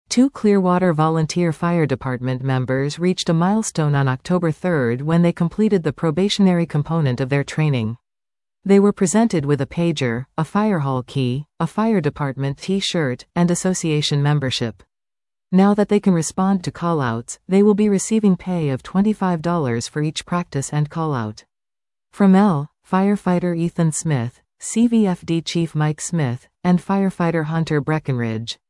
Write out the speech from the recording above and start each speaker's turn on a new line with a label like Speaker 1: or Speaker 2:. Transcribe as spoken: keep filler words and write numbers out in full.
Speaker 1: Two Clearwater Volunteer Fire Department members reached a milestone on October third when they completed the probationary component of their training. They were presented with a pager, a fire hall key, a fire department T-shirt, and association membership. Now that they can respond to callouts, they will be receiving pay of twenty-five dollars for each practice and callout. From L, firefighter Ethan Smith, C V F D Chief Mike Smith, and firefighter Hunter Breckenridge.